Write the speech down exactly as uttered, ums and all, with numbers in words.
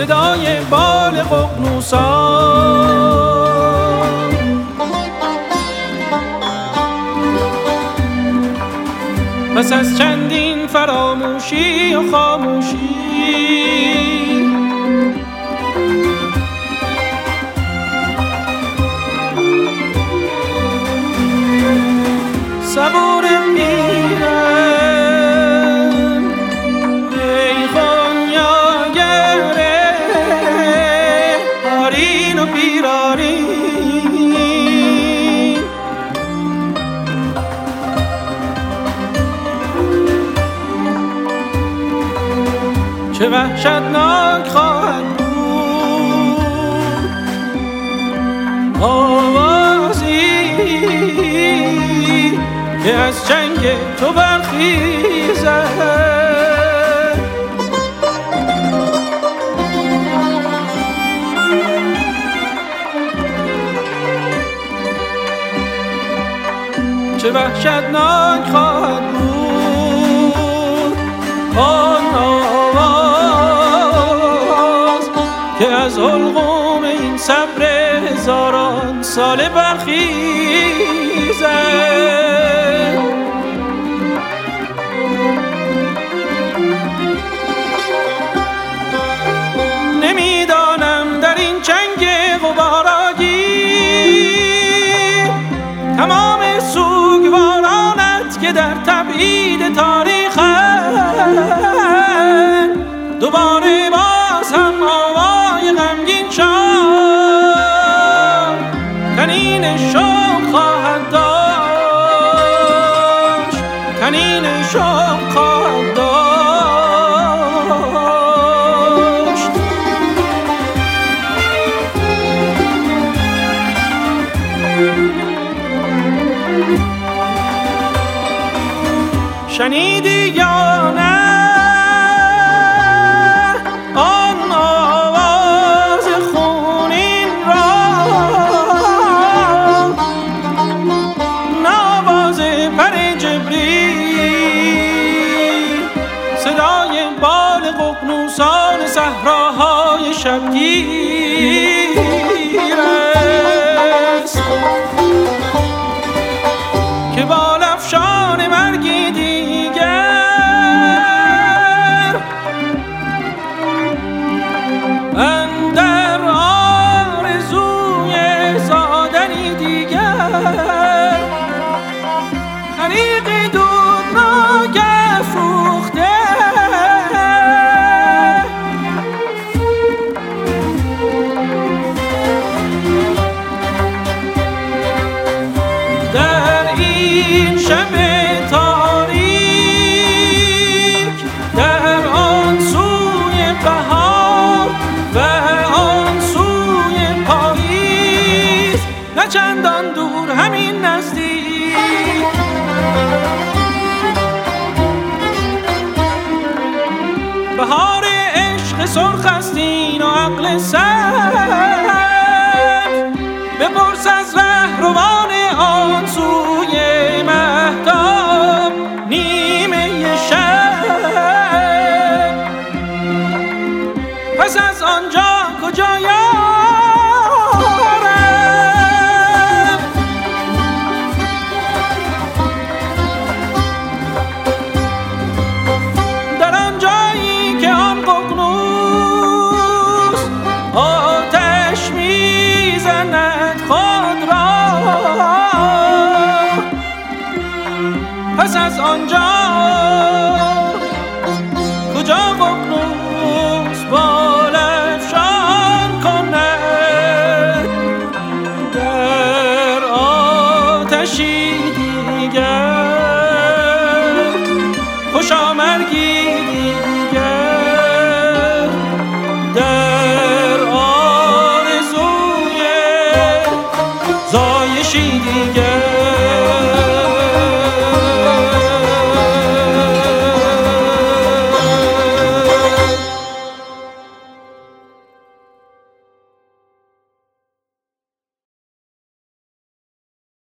صدای بال ققنوسان. پس از چندین فراموشی و خاموشی صبور میرم ای خونیاگره آرین و پیرارین. چه وحشتناک خواهد بود آوازی که از جنگ تو برخیزد. چه وحشتناک خواهد بود آن آواز که از حلقوم این صبر هزاران ساله برخیزد. نمیدانم در این جنگ غبارآگیر تمام سوگوارانت که در تبعید تاریخند دوباره باز هم آوای غمگین شد تنین شوق خواهد داشت، تنین شوق خواهد داشت. شنیدی یا نه آن آواز خونین را، نواز پر جبریل، صدای بال ققنوسان صحراهای شبگیر است که بال افشان مرگی دیگر اندر آرزوی زادنی دیگر طریق دودناک افروخته در این شب تاریک، در آن سوی بهار و آن سوی پاییز، نه چندان دور همین نزدیک، بهار عشق سرخ است این و عقل سرد. بپرس از رهروان آن سوی مهتاب نیمه شب، پس از آنجا کجا یارم؟ در آن جایی که آن ققنوس آتش میزند خود را، پس از آنجا کجا ققنوس بال افشان کند در آتشی دیگر.